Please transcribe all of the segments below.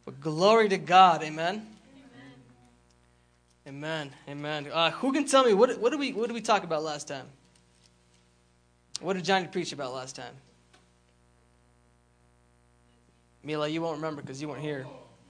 But glory to God, amen? Amen, amen. Who can tell me, what did we talk about last time? What did Johnny preach about last time? Mila, you won't remember because you weren't here.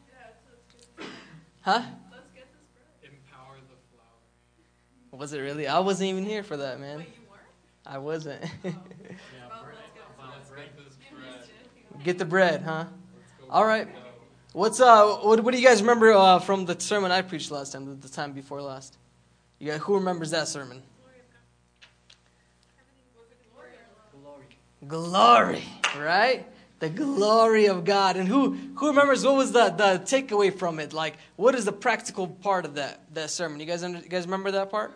Huh? Empower the flower. Was it really? I wasn't even here for that, man. Wait, you weren't? I wasn't. Yeah, Let's break this bread. Get the bread, huh? Let's go. All right. What do you guys remember from the sermon I preached last time, the time before last? You guys, who remembers that sermon? Glory, right? The glory of God. And who remembers what was the takeaway from it? Like, what is the practical part of that sermon? You guys remember that part?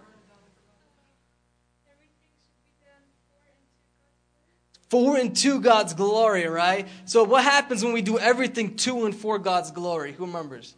For and to God's glory, right? So what happens when we do everything to and for God's glory? Who remembers?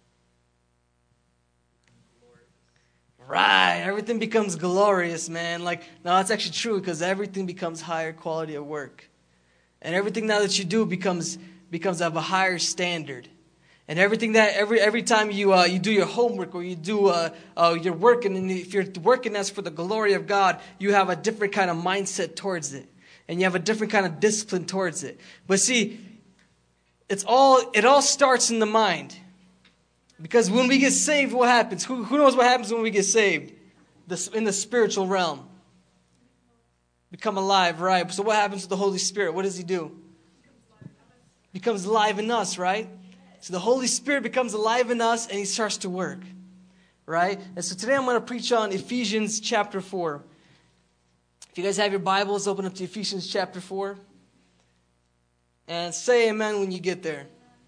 Right, everything becomes glorious, man. Like, no, that's actually true because everything becomes higher quality of work. And everything now that you do becomes of a higher standard. And everything that every time you do your homework or you do you're working, and if you're working as for the glory of God, you have a different kind of mindset towards it. And you have a different kind of discipline towards it. But see, it all starts in the mind. Because when we get saved, what happens? Who knows what happens when we get saved? In the spiritual realm. Become alive, right? So what happens to the Holy Spirit? What does He do? Becomes alive in us, right? So the Holy Spirit becomes alive in us and He starts to work. Right? And so today I'm going to preach on Ephesians chapter 4. If you guys have your Bibles, open up to Ephesians chapter 4. And say amen when you get there.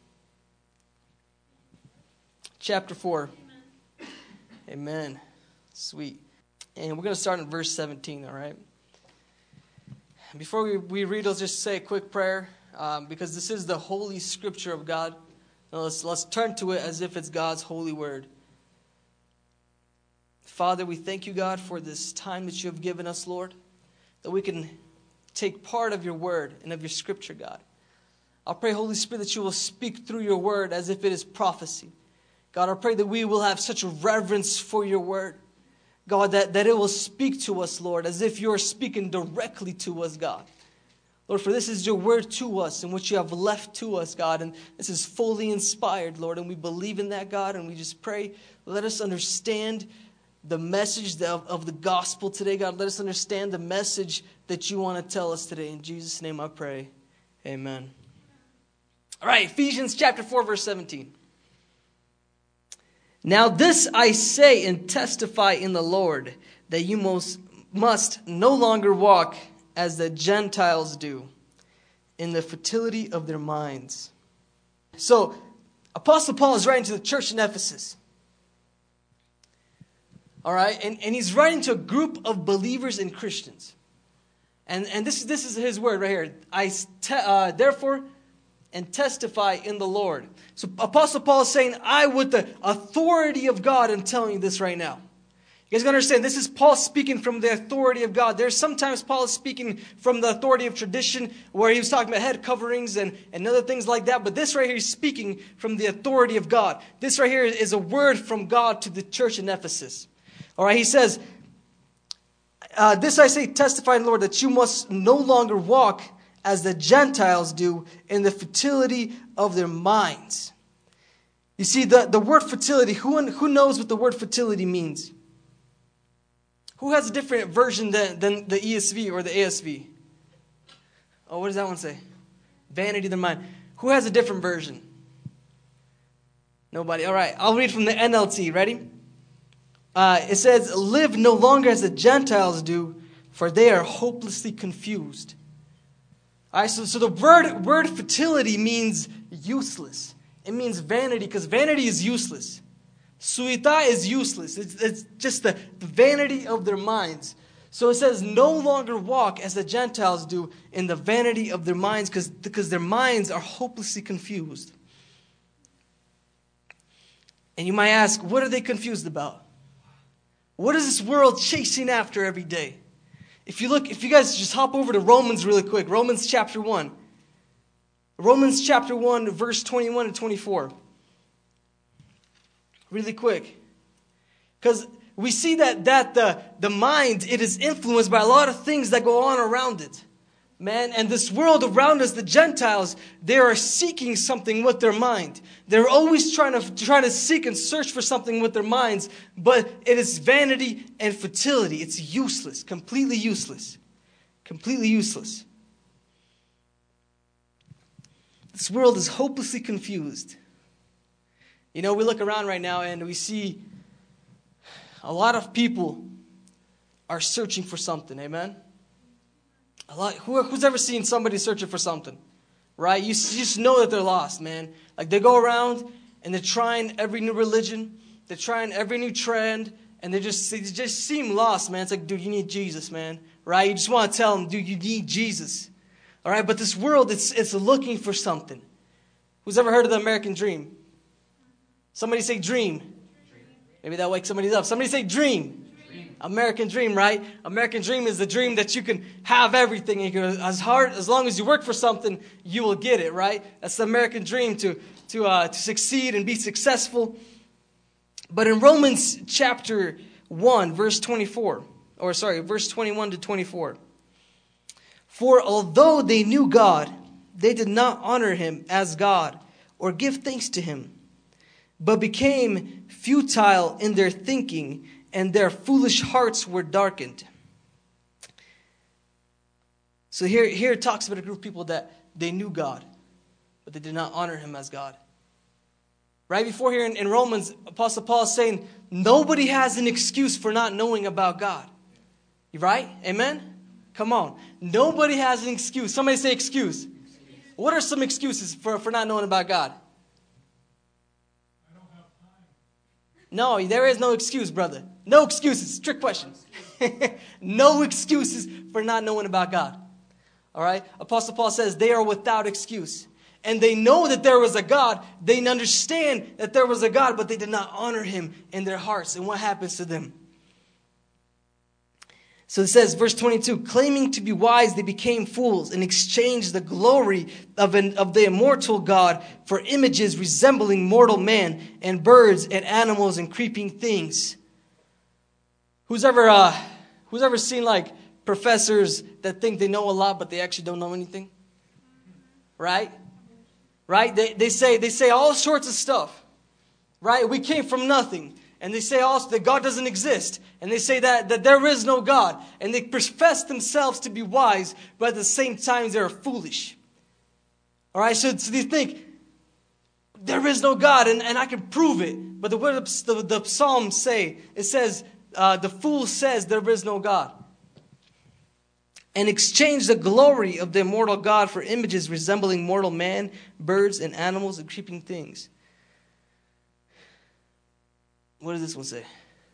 Chapter 4. Amen. Sweet. And we're going to start in verse 17, all right? Before we read, let's just say a quick prayer, because this is the holy scripture of God. Now let's turn to it as if it's God's holy word. Father, we thank you, God, for this time that you have given us, Lord, that we can take part of your word and of your scripture, God. I pray, Holy Spirit, that you will speak through your word as if it is prophecy. God, I pray that we will have such a reverence for your word. God, that it will speak to us, Lord, as if you're speaking directly to us, God. Lord, for this is your word to us and what you have left to us, God. And this is fully inspired, Lord. And we believe in that, God. And we just pray, let us understand the message of the gospel today, God. Let us understand the message that you want to tell us today. In Jesus' name I pray. Amen. All right, Ephesians chapter 4, verse 17. Now this I say and testify in the Lord, that you must no longer walk as the Gentiles do, in the fertility of their minds. So, Apostle Paul is writing to the church in Ephesus. All right, and he's writing to a group of believers and Christians. And this is his word right here. Therefore, and testify in the Lord. So Apostle Paul is saying, I with the authority of God am telling you this right now. You guys got to understand, this is Paul speaking from the authority of God. There's sometimes Paul is speaking from the authority of tradition, where he was talking about head coverings and other things like that. But this right here is speaking from the authority of God. This right here is a word from God to the church in Ephesus. All right, he says, this I say, testify in the Lord, that you must no longer walk as the Gentiles do in the fertility of their minds. You see, the word fertility, who knows what the word fertility means? Who has a different version than the ESV or the ASV? Oh, what does that one say? Vanity of the mind. Who has a different version? Nobody. All right, I'll read from the NLT. Ready? It says, live no longer as the Gentiles do, for they are hopelessly confused. All right, so the word fertility means useless. It means vanity, because vanity is useless. Suita is useless. It's just the vanity of their minds. So it says, no longer walk as the Gentiles do in the vanity of their minds, because their minds are hopelessly confused. And you might ask, what are they confused about? What is this world chasing after every day? If you guys just hop over to Romans really quick, Romans chapter 1. Romans chapter 1, verse 21 and 24. Really quick. Because we see that the mind, it is influenced by a lot of things that go on around it. Man, and this world around us, the Gentiles, they are seeking something with their mind. They're always trying to seek and search for something with their minds, but it is vanity and futility. It's useless, completely useless. Completely useless. This world is hopelessly confused. You know, we look around right now and we see a lot of people are searching for something, amen? Who's ever seen somebody searching for something, right? You just know that they're lost, man. Like they go around and they're trying every new religion, they're trying every new trend, and they just seem lost, man. It's like, dude, you need Jesus, man, right? You just want to tell them, dude, you need Jesus, all right? But this world, it's looking for something. Who's ever heard of the American dream? Somebody say dream. Maybe that wakes somebody up. Somebody say dream. American dream, right? American dream is the dream that you can have everything. You can, as long as you work for something, you will get it, right? That's the American dream, to succeed and be successful. But in Romans chapter 1, verse 21 to 24. For although they knew God, they did not honor him as God or give thanks to him, but became futile in their thinking, and their foolish hearts were darkened. So here it talks about a group of people that they knew God, but they did not honor him as God. Right before here in Romans, Apostle Paul is saying, nobody has an excuse for not knowing about God. Right? Amen? Come on. Nobody has an excuse. Somebody say excuse. What are some excuses for not knowing about God? No, there is no excuse, brother. No excuses. Trick question. No excuses for not knowing about God. All right? Apostle Paul says they are without excuse. And they know that there was a God. They understand that there was a God, but they did not honor him in their hearts. And what happens to them? So it says, verse 22, claiming to be wise, they became fools and exchanged the glory of the immortal God for images resembling mortal man and birds and animals and creeping things. Who's ever seen like professors that think they know a lot, but they actually don't know anything? Right? Right? They say all sorts of stuff. Right? We came from nothing. And they say also that God doesn't exist. And they say that there is no God. And they profess themselves to be wise, but at the same time they're foolish. All right, so they think, there is no God, and I can prove it. But the Psalms say, it says, the fool says there is no God. And exchange the glory of the immortal God for images resembling mortal man, birds, and animals, and creeping things. What does this one say?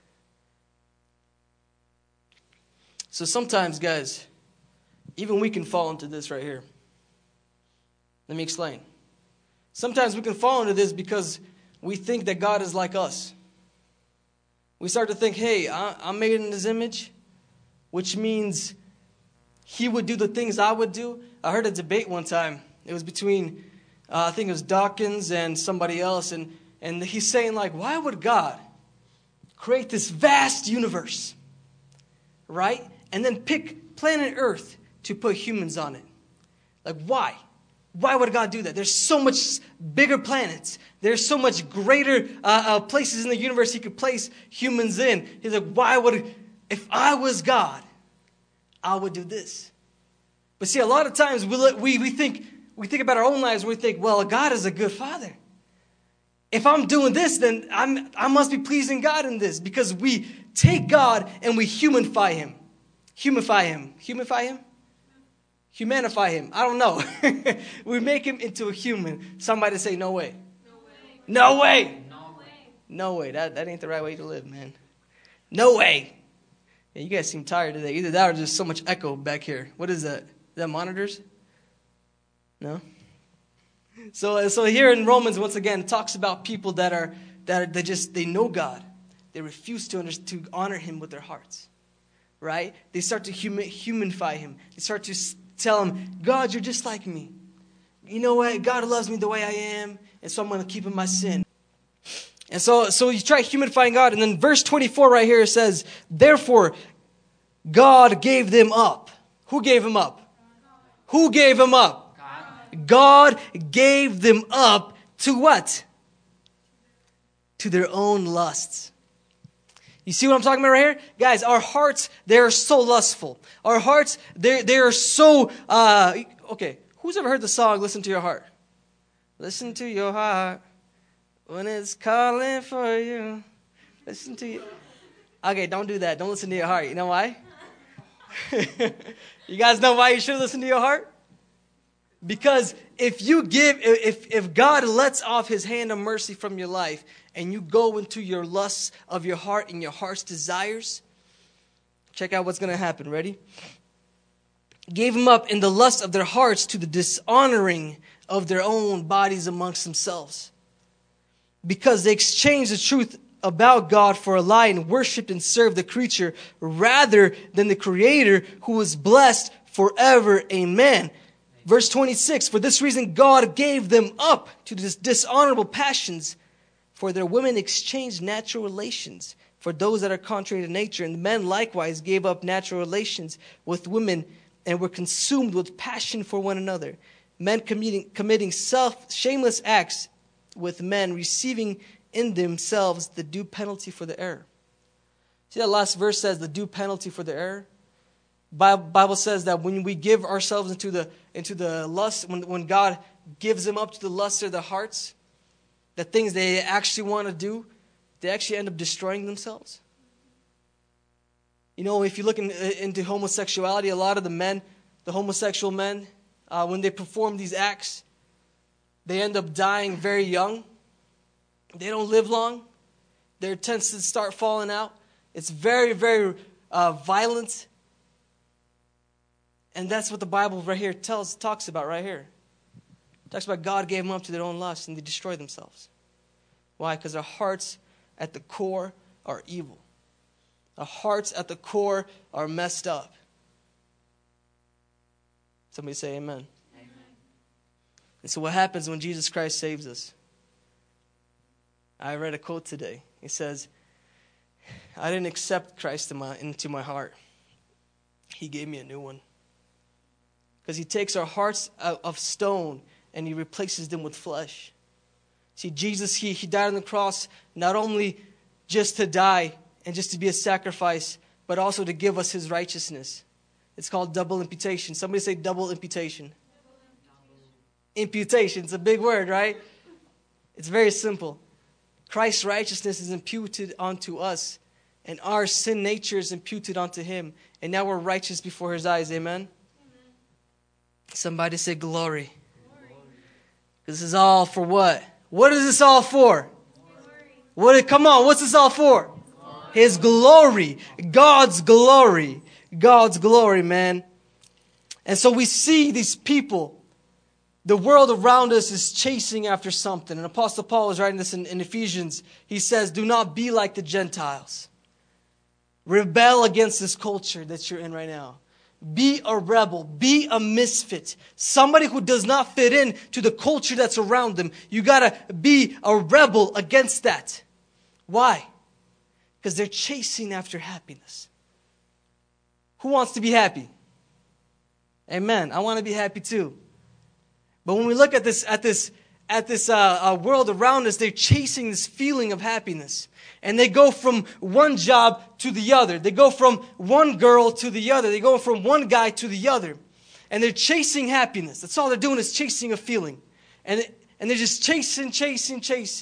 So sometimes, guys, even we can fall into this right here. Let me explain. Sometimes we can fall into this because we think that God is like us. We start to think, hey, I'm made in his image, which means he would do the things I would do. I heard a debate one time. It was between, I think it was Dawkins and somebody else. And he's saying, like, why would God create this vast universe, right? And then pick planet Earth to put humans on it. Like, why? Why would God do that? There's so much bigger planets. There's so much greater places in the universe he could place humans in. He's like, if I was God, I would do this. But see, a lot of times we think about our own lives and we think, well, God is a good father. If I'm doing this, then I must be pleasing God in this, because we take God and we humanify him. Humanify him. I don't know. We make him into a human. Somebody say, no way. No way. No way. That ain't the right way to live, man. No way. Yeah, you guys seem tired today. Either that or there's so much echo back here. What is that? Is that monitors? No? So here in Romans, once again, it talks about people that they know God. They refuse to honor him with their hearts, right? They start to humanify him. They start to tell him, God, you're just like me. you know what? God loves me the way I am, and so I'm going to keep in my sin. And so you try humidifying God. And then verse 24 right here says, therefore, God gave them up. Who gave them up? Who gave them up? God gave them up to what? To their own lusts. You see what I'm talking about right here? Guys, our hearts, they're so lustful. Our hearts, they're so, okay. Who's ever heard the song, Listen to Your Heart? Listen to your heart when it's calling for you. Listen to you. Okay, don't do that. Don't listen to your heart. You know why? You guys know why you should listen to your heart? Because if God lets off his hand of mercy from your life and you go into your lusts of your heart and your heart's desires, check out what's going to happen. Ready? Gave them up in the lust of their hearts to the dishonoring of their own bodies amongst themselves. Because they exchanged the truth about God for a lie and worshipped and served the creature rather than the Creator, who is blessed forever. Amen. Verse 26, for this reason God gave them up to dishonorable passions, for their women exchanged natural relations for those that are contrary to nature, and men likewise gave up natural relations with women and were consumed with passion for one another, men committing shameless acts with men, receiving in themselves the due penalty for the error. See that last verse says the due penalty for the error? Bible says that when we give ourselves into the lust, when God gives them up to the lust of their hearts, the things they actually want to do, they actually end up destroying themselves. You know, if you look into homosexuality, a lot of the homosexual men, when they perform these acts, they end up dying very young. They don't live long. Their intestines start falling out. It's very, very violent. And that's what the Bible right here talks about right here. It talks about God gave them up to their own lusts and they destroyed themselves. Why? Because their hearts at the core are evil. Our hearts at the core are messed up. Somebody say amen. Amen. And so what happens when Jesus Christ saves us? I read a quote today. He says, I didn't accept Christ into my heart. He gave me a new one. Because he takes our hearts of stone and he replaces them with flesh. See, Jesus, he died on the cross not only just to die and just to be a sacrifice, but also to give us his righteousness. It's called double imputation. Somebody say double imputation. Imputation. It's a big word, right? It's very simple. Christ's righteousness is imputed onto us, and our sin nature is imputed onto him. And now we're righteous before his eyes. Amen? Amen. Somebody say glory. This is all for what? What is this all for? Come on, what's this all for? His glory. God's glory. God's glory, man. And so we see these people. The world around us is chasing after something. And Apostle Paul is writing this in Ephesians. He says, do not be like the Gentiles. Rebel against this culture that you're in right now. Be a rebel. Be a misfit. Somebody who does not fit in to the culture that's around them. You got to be a rebel against that. Why? Because they're chasing after happiness. Who wants to be happy? Amen. I want to be happy too. But when we look at this world around us, they're chasing this feeling of happiness. And they go from one job to the other. They go from one girl to the other. They go from one guy to the other. And they're chasing happiness. That's all they're doing is chasing a feeling. And they're just chasing. Chasing,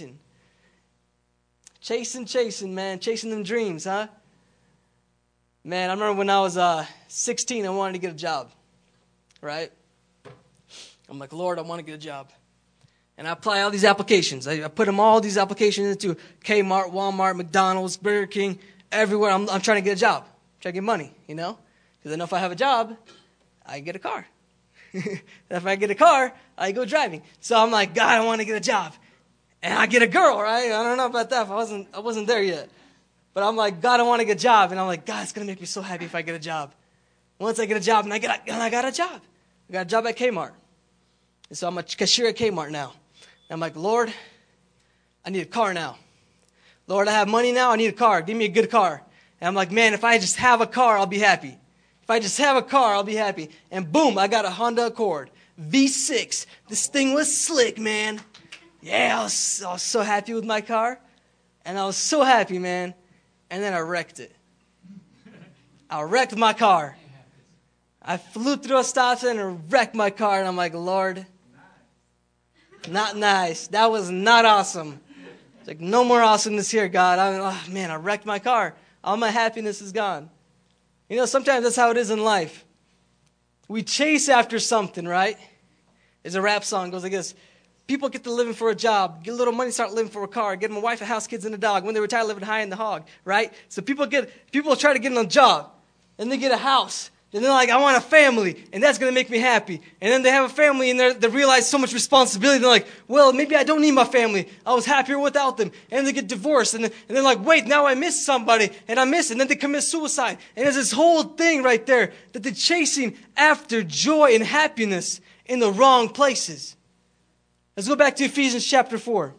man. Chasing them dreams, huh? Man, I remember when I was 16, I wanted to get a job. Right? I'm like, Lord, I want to get a job. And I apply all these applications. I put all these applications into Kmart, Walmart, McDonald's, Burger King, everywhere. I'm trying to get a job. I'm trying to get money, you know? Because I know if I have a job, I get a car. If I get a car, I go driving. So I'm like, God, I want to get a job. And I get a girl, right? I don't know about that. I wasn't there yet. But I'm like, God, I want to get a job. And I'm like, God, it's going to make me so happy if I get a job. Once I get a job, and I got a job. I got a job at Kmart. And so I'm a cashier at Kmart now. And I'm like, Lord, I need a car now. Lord, I have money now. I need a car. Give me a good car. And I'm like, man, if I just have a car, I'll be happy. If I just have a car, I'll be happy. And boom, I got a Honda Accord V6. This thing was slick, man. Yeah, I was so happy with my car. And I was so happy, man. And then I wrecked it. I wrecked my car. I flew through a stop sign and wrecked my car. And I'm like, Lord, not nice. That was not awesome. It's like, no more awesomeness here, God. I wrecked my car. All my happiness is gone. You know, sometimes that's how it is in life. We chase after something, right? There's a rap song goes like this. People get to living for a job, get a little money, start living for a car, get them a wife, a house, kids, and a dog. When they retire, living high in the hog, right? So people try to get a job, and they get a house. And they're like, I want a family, and that's going to make me happy. And then they have a family, and they realize so much responsibility. They're like, well, maybe I don't need my family. I was happier without them. And they get divorced, and they're like, wait, now I miss somebody, and I miss it. And then they commit suicide. And there's this whole thing right there that they're chasing after joy and happiness in the wrong places. Let's go back to Ephesians chapter 4.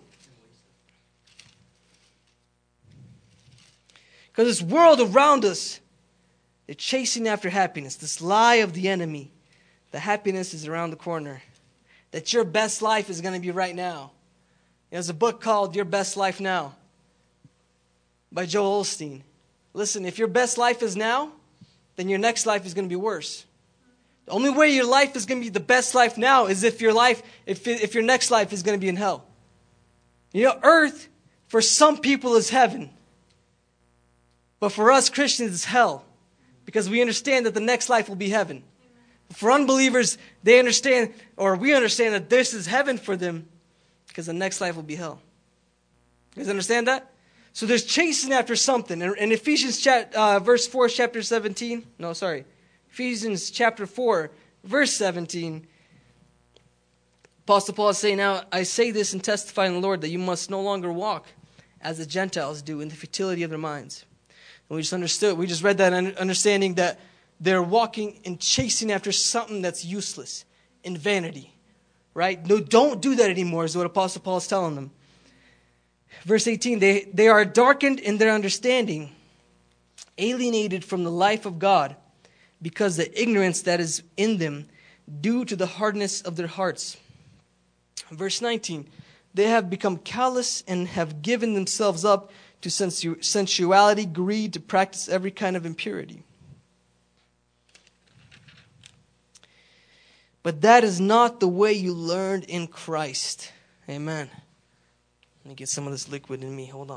Because this world around us, they're chasing after happiness. This lie of the enemy. The happiness is around the corner. That your best life is going to be right now. There's a book called Your Best Life Now by Joel Osteen. Listen, if your best life is now, then your next life is going to be worse. The only way your life is going to be the best life now is if your next life is going to be in hell. You know, earth for some people is heaven. But for us Christians, it's hell. Because we understand that the next life will be heaven. For unbelievers, we understand that this is heaven for them because the next life will be hell. You guys understand that? So there's chasing after something. In Ephesians verse 4, chapter 17. Ephesians chapter 4, verse 17. Apostle Paul is saying, now I say this and testify in the Lord that you must no longer walk as the Gentiles do in the futility of their minds. And we just read that understanding that they're walking and chasing after something that's useless in vanity. Right? No, don't do that anymore is what Apostle Paul is telling them. Verse 18, they are darkened in their understanding, alienated from the life of God, because the ignorance that is in them due to the hardness of their hearts. Verse 19, they have become callous and have given themselves up to sensuality, greed, to practice every kind of impurity. But that is not the way you learned in Christ. Amen. Let me get some of this liquid in me. Hold on.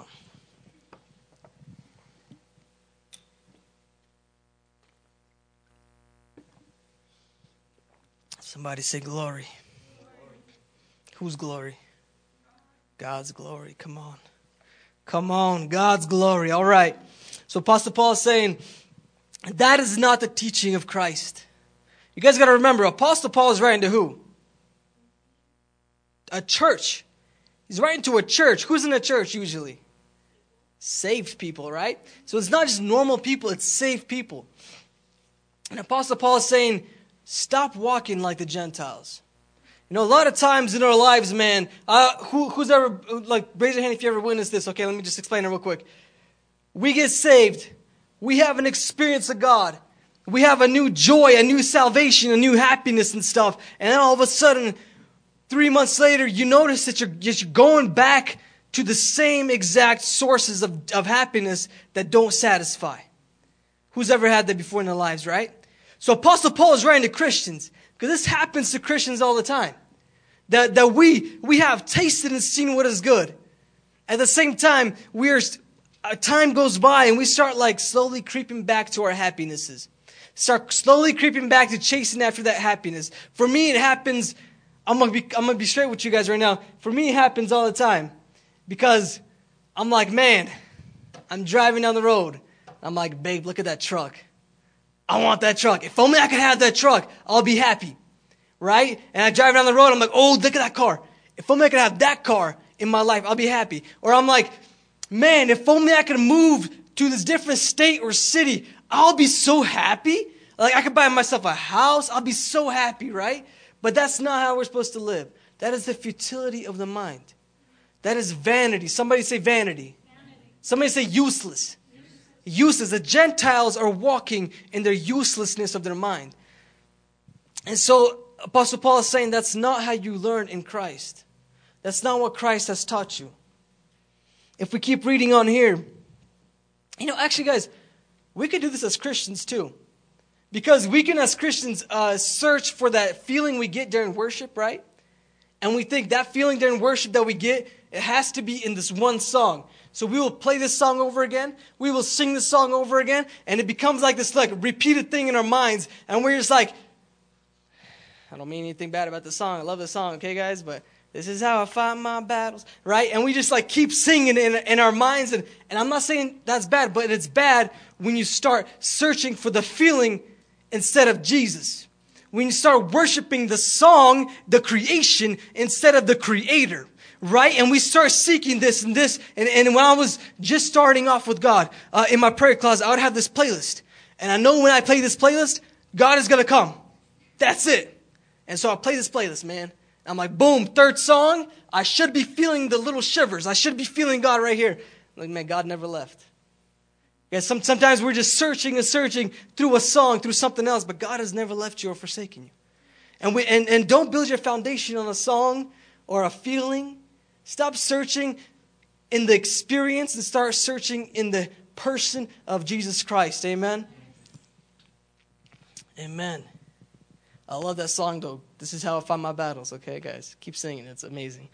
Somebody say glory. Whose glory? God's glory. Come on. Come on, God's glory. All right. So Apostle Paul is saying, that is not the teaching of Christ. You guys got to remember, Apostle Paul is writing to who? A church. He's writing to a church. Who's in a church usually? Saved people, right? So it's not just normal people, it's saved people. And Apostle Paul is saying, stop walking like the Gentiles. You know, a lot of times in our lives, man, who's ever, raise your hand if you ever witnessed this. Okay, let me just explain it real quick. We get saved. We have an experience of God. We have a new joy, a new salvation, a new happiness and stuff. And then all of a sudden, 3 months later, you notice that you're going back to the same exact sources of happiness that don't satisfy. Who's ever had that before in their lives, right? So Apostle Paul is writing to Christians. Because this happens to Christians all the time. That we have tasted and seen what is good. At the same time, time goes by and we start slowly creeping back to our happinesses. Start slowly creeping back to chasing after that happiness. For me, it happens, I'm gonna be straight with you guys right now. For me, it happens all the time. Because I'm like, man, I'm driving down the road. I'm like, babe, look at that truck. I want that truck. If only I could have that truck, I'll be happy. Right? And I drive down the road, I'm like, oh, look at that car. If only I could have that car in my life, I'll be happy. Or I'm like, man, if only I could move to this different state or city, I'll be so happy. I could buy myself a house. I'll be so happy, right? But that's not how we're supposed to live. That is the futility of the mind. That is vanity. Somebody say vanity. Somebody say useless. Useless. The Gentiles are walking in their uselessness of their mind. And so Apostle Paul is saying that's not how you learn in Christ. That's not what Christ has taught you. If we keep reading on here, actually guys, we could do this as Christians too. Because we can as Christians search for that feeling we get during worship, right? And we think that feeling during worship that we get, it has to be in this one song. So we will play this song over again. We will sing this song over again. And it becomes like this repeated thing in our minds. And we're just like, I don't mean anything bad about the song. I love the song, okay, guys? But this is how I fight my battles, right? And we just keep singing in our minds. And I'm not saying that's bad, but it's bad when you start searching for the feeling instead of Jesus. When you start worshiping the song, the creation, instead of the creator. Right? And we start seeking this and this. And when I was just starting off with God, in my prayer closet, I would have this playlist. And I know when I play this playlist, God is going to come. That's it. And so I play this playlist, man. I'm like, boom, third song. I should be feeling the little shivers. I should be feeling God right here. I'm like, man, God never left. Yeah, sometimes we're just searching and searching through a song, through something else. But God has never left you or forsaken you. And don't build your foundation on a song or a feeling. Stop searching in the experience and start searching in the person of Jesus Christ. Amen? Amen. I love that song, though. This is how I fight my battles. Okay, guys? Keep singing. It's amazing.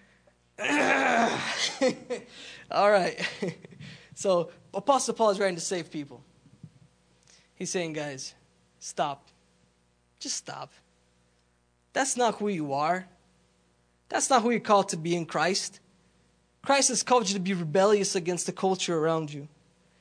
All right. So, Apostle Paul is writing to save people. He's saying, guys, stop. Just stop. That's not who you are. That's not who you're called to be in Christ. Christ has called you to be rebellious against the culture around you.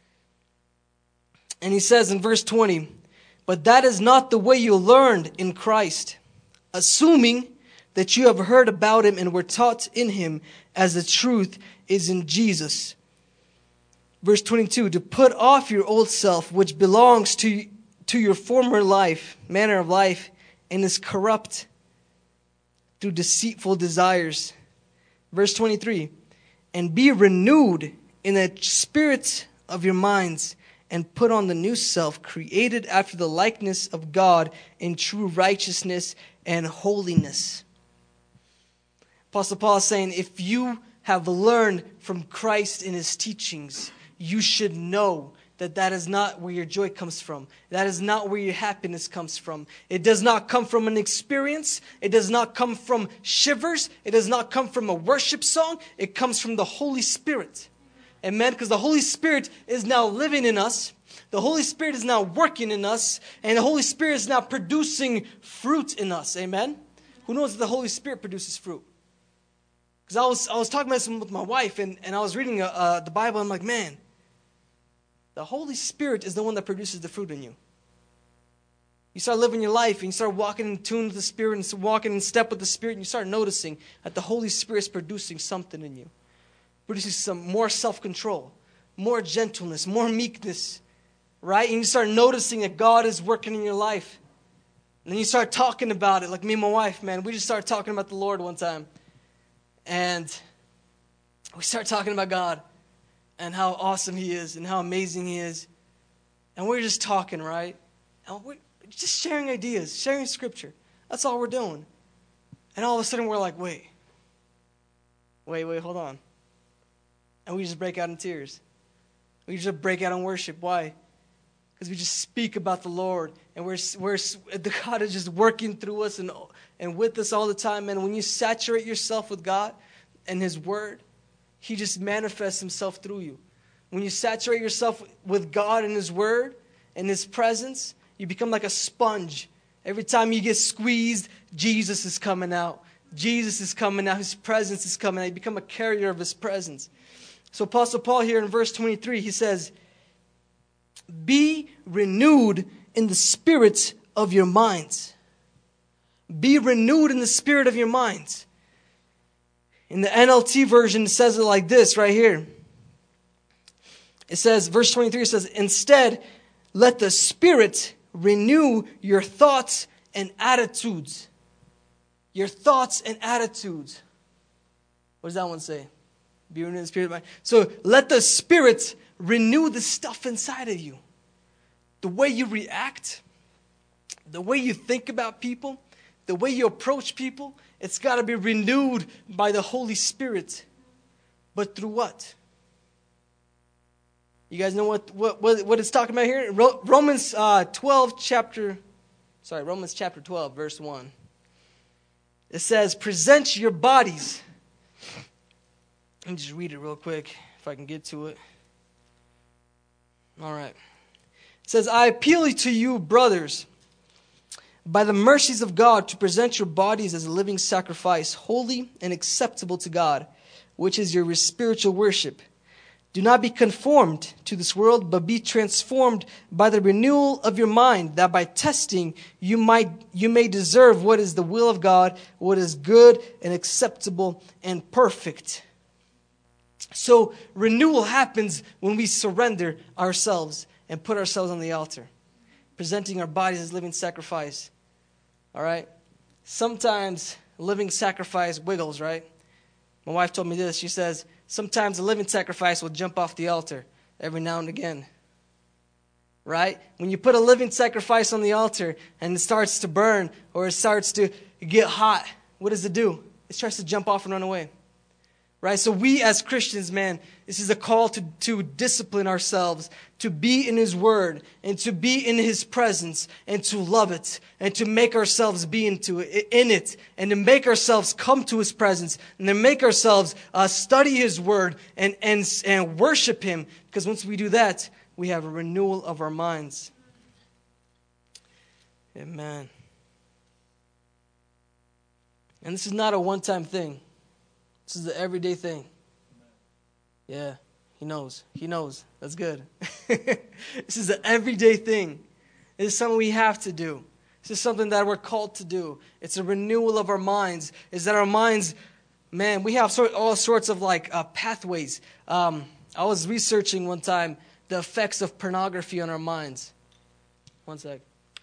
And he says in verse 20, but that is not the way you learned in Christ, assuming that you have heard about him and were taught in him as the truth is in Jesus. Verse 22, to put off your old self, which belongs to your former manner of life, and is corrupt through deceitful desires. Verse 23, and be renewed in the spirit of your minds, and put on the new self, created after the likeness of God in true righteousness and holiness. Apostle Paul is saying, if you have learned from Christ in his teachings, you should know that is not where your joy comes from. That is not where your happiness comes from. It does not come from an experience. It does not come from shivers. It does not come from a worship song. It comes from the Holy Spirit. Amen? Because the Holy Spirit is now living in us. The Holy Spirit is now working in us. And the Holy Spirit is now producing fruit in us. Amen? Who knows that the Holy Spirit produces fruit? Because I was talking about this with my wife, and I was reading the Bible, and I'm like, man, the Holy Spirit is the one that produces the fruit in you. You start living your life, and you start walking in tune with the Spirit, and walking in step with the Spirit, and you start noticing that the Holy Spirit is producing something in you. Producing some more self-control, more gentleness, more meekness, right? And you start noticing that God is working in your life. And then you start talking about it, like me and my wife, man. We just started talking about the Lord one time. And we start talking about God and how awesome he is and how amazing he is. And we're just talking, right? And we're just sharing ideas, sharing scripture. That's all we're doing. And all of a sudden we're like, wait, hold on. And we just break out in tears. We just break out in worship. Why? Because we just speak about the Lord. And God is just working through us and with us all the time. And when you saturate yourself with God and his word, he just manifests himself through you. When you saturate yourself with God and his word and his presence, you become like a sponge. Every time you get squeezed, Jesus is coming out. Jesus is coming out. His presence is coming out. You become a carrier of his presence. So Apostle Paul here in verse 23, he says, be renewed in the spirit of your minds. Be renewed in the spirit of your minds. In the NLT version, it says it like this right here. It says, verse 23 says, instead, let the Spirit renew your thoughts and attitudes. your thoughts and attitudes. What does that one say? Be renewed in the spirit of mind. So let the Spirit renew the stuff inside of you. The way you react, the way you think about people, the way you approach people, it's got to be renewed by the Holy Spirit. But through what? You guys know what it's talking about here? Romans chapter 12, verse 1. It says, present your bodies. Let me just read it real quick, if I can get to it. All right. It says, I appeal to you, brothers, by the mercies of God, to present your bodies as a living sacrifice, holy and acceptable to God, which is your spiritual worship. Do not be conformed to this world, but be transformed by the renewal of your mind, that by testing you may deserve what is the will of God, what is good and acceptable and perfect. So renewal happens when we surrender ourselves and put ourselves on the altar, presenting our bodies as living sacrifice. All right? Sometimes living sacrifice wiggles, right? My wife told me this. She says, sometimes a living sacrifice will jump off the altar every now and again. Right? When you put a living sacrifice on the altar and it starts to burn or it starts to get hot, what does it do? It starts to jump off and run away. Right? So we as Christians, man, this is a call to discipline ourselves, to be in His Word, and to be in His presence, and to love it, and to make ourselves be in it, and to make ourselves come to His presence, and to make ourselves study His Word, and worship Him. Because once we do that, we have a renewal of our minds. Amen. And this is not a one-time thing. This is the everyday thing. Yeah, He knows. He knows. That's good. This is the everyday thing. This is something we have to do. This is something that we're called to do. It's a renewal of our minds. Is that our minds, man, we have all sorts of pathways. I was researching one time the effects of pornography on our minds. One sec.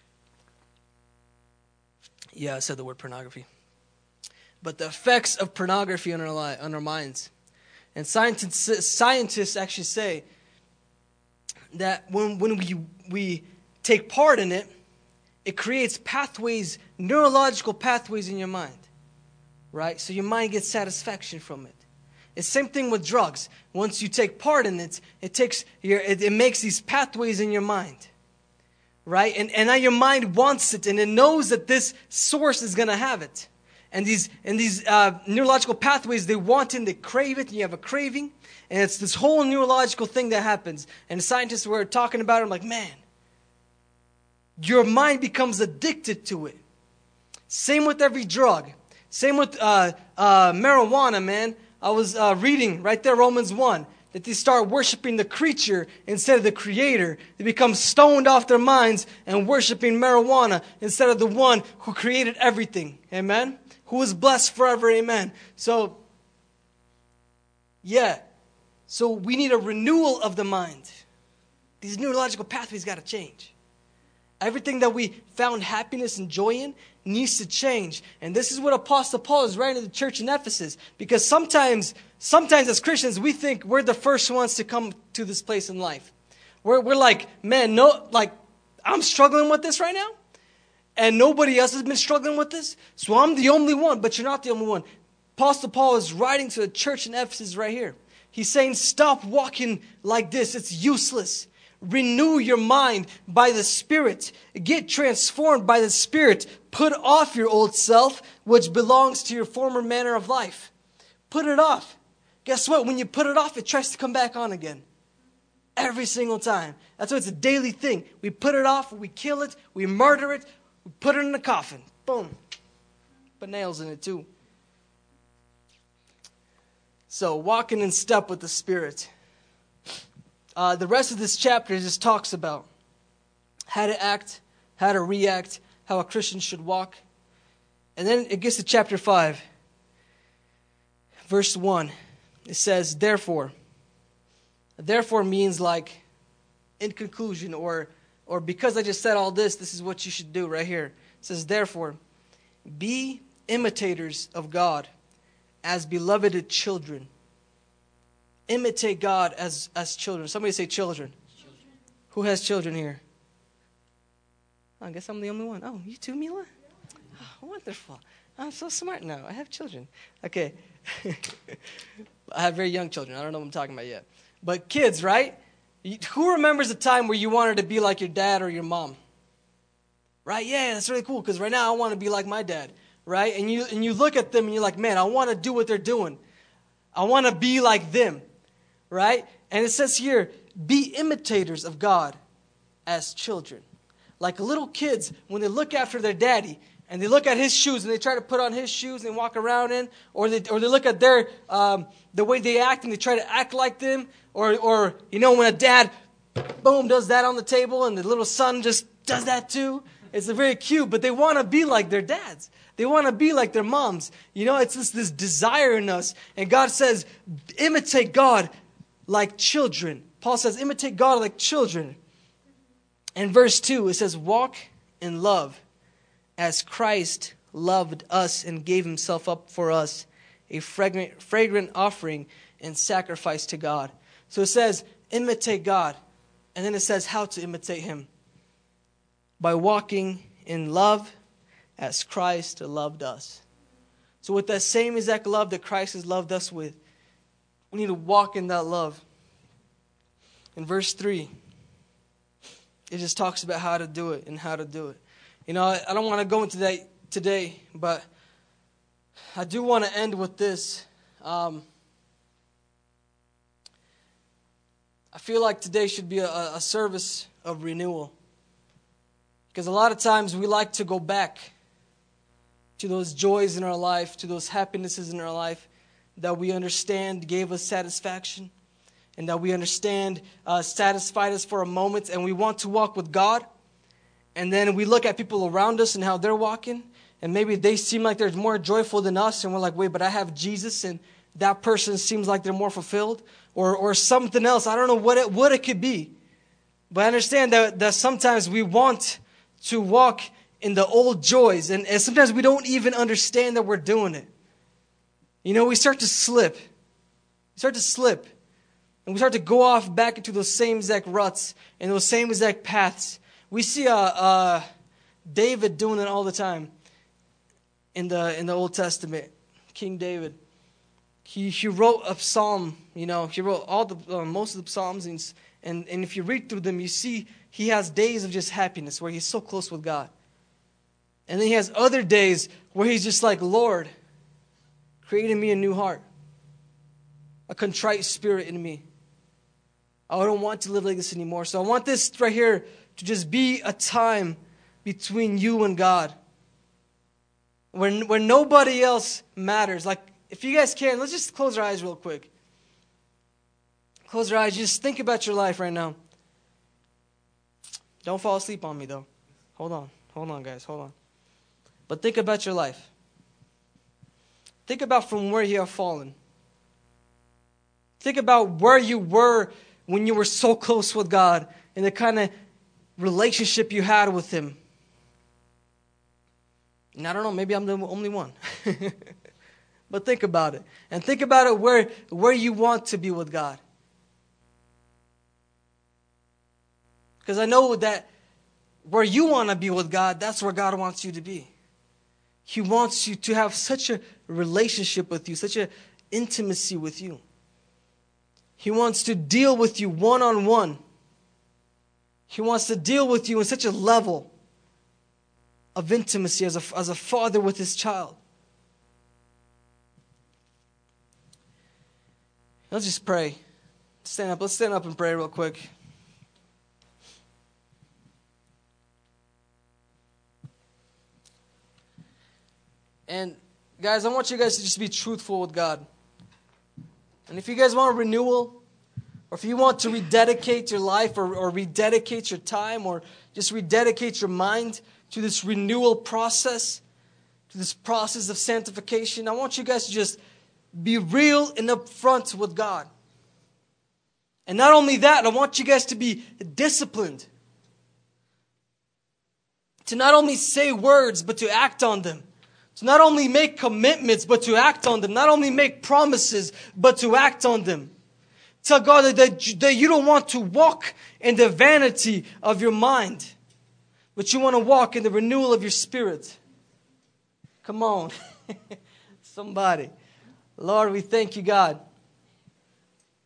Yeah, I said the word pornography. But the effects of pornography on our minds. And scientists actually say that when we take part in it, it creates pathways, neurological pathways in your mind. Right? So your mind gets satisfaction from it. It's the same thing with drugs. Once you take part in it, it makes these pathways in your mind. Right? And now your mind wants it, and it knows that this source is going to have it. And these neurological pathways, they want it, and they crave it, and you have a craving. And it's this whole neurological thing that happens. And scientists were talking about it. I'm like, man, your mind becomes addicted to it. Same with every drug. Same with marijuana, man. I was reading right there, Romans 1, that they start worshiping the creature instead of the Creator. They become stoned off their minds and worshiping marijuana instead of the one who created everything. Amen? Who is blessed forever. Amen. So, yeah. So we need a renewal of the mind. These neurological pathways got to change. Everything that we found happiness and joy in needs to change. And this is what Apostle Paul is writing to the church in Ephesus. Because sometimes as Christians, we think we're the first ones to come to this place in life. We're like, man, I'm struggling with this right now. And nobody else has been struggling with this. So I'm the only one, but you're not the only one. Apostle Paul is writing to the church in Ephesus right here. He's saying, stop walking like this. It's useless. Renew your mind by the Spirit. Get transformed by the Spirit. Put off your old self, which belongs to your former manner of life. Put it off. Guess what? When you put it off, it tries to come back on again. Every single time. That's why it's a daily thing. We put it off, we kill it, we murder it, we put it in the coffin. Boom. Put nails in it too. So, walking in step with the Spirit. The rest of this chapter just talks about how to act, how to react, how a Christian should walk. And then it gets to chapter 5. Verse 1. It says, therefore. Therefore means like, in conclusion, or because I just said all this, this is what you should do right here. It says, therefore, be imitators of God as beloved children. Imitate God as children. Somebody say children. Who has children here? I guess I'm the only one. Oh, you too, Mila? Oh, wonderful. I'm so smart now. I have children. Okay. I have very young children. I don't know what I'm talking about yet. But kids, right? Who remembers a time where you wanted to be like your dad or your mom? Right? Yeah, that's really cool because right now I want to be like my dad. Right? And you look at them and you're like, man, I want to do what they're doing. I want to be like them. Right? And it says here, be imitators of God as children. Like little kids, when they look after their daddy, and they look at his shoes, and they try to put on his shoes and walk around in, or they look at their the way they act, and they try to act like them, or you know, when a dad, boom, does that on the table, and the little son just does that too. It's very cute, but they want to be like their dads. They want to be like their moms. You know, it's this desire in us, and God says, imitate God like children. Paul says, imitate God like children. In verse 2, it says, walk in love as Christ loved us and gave himself up for us, a fragrant offering and sacrifice to God. So it says, imitate God. And then it says how to imitate him. By walking in love as Christ loved us. So with that same exact love that Christ has loved us with, we need to walk in that love. In verse 3, it just talks about how to do it and how to do it. You know, I don't want to go into that today, but I do want to end with this. I feel like today should be a service of renewal. Because a lot of times we like to go back to those joys in our life, to those happinesses in our life that we understand gave us satisfaction. And that we understand satisfied us for a moment, and we want to walk with God. And then we look at people around us and how they're walking, and maybe they seem like they're more joyful than us, and we're like, wait, but I have Jesus, and that person seems like they're more fulfilled, or something else. I don't know what it could be. But I understand that sometimes we want to walk in the old joys, and sometimes we don't even understand that we're doing it. You know, we start to slip. And we start to go off back into those same exact ruts and those same exact paths. We see David doing it all the time in the Old Testament. King David, he wrote a psalm. You know, he wrote all the most of the psalms, and if you read through them, you see he has days of just happiness where he's so close with God, and then he has other days where he's just like, Lord, create in me a new heart, a contrite spirit in me. I don't want to live like this anymore. So I want this right here to just be a time between you and God. Where nobody else matters. Like, if you guys can, let's just close our eyes real quick. Close your eyes. Just think about your life right now. Don't fall asleep on me, though. Hold on, guys. Hold on. But think about your life. Think about from where you have fallen. Think about where you were when you were so close with God and the kind of relationship you had with him. And I don't know, maybe I'm the only one. But think about it. And think about it where you want to be with God. Because I know that where you want to be with God, that's where God wants you to be. He wants you to have such a relationship with you, such an intimacy with you. He wants to deal with you one-on-one. He wants to deal with you in such a level of intimacy as a father with his child. Let's just pray. Stand up. Let's stand up and pray real quick. And guys, I want you guys to just be truthful with God. And if you guys want a renewal, or if you want to rededicate your life or rededicate your time or just rededicate your mind to this renewal process, to this process of sanctification, I want you guys to just be real and upfront with God. And not only that, I want you guys to be disciplined. To not only say words, but to act on them. To not only make commitments, but to act on them. Not only make promises, but to act on them. Tell God that you don't want to walk in the vanity of your mind, but you want to walk in the renewal of your spirit. Come on. Somebody. Lord, we thank you, God.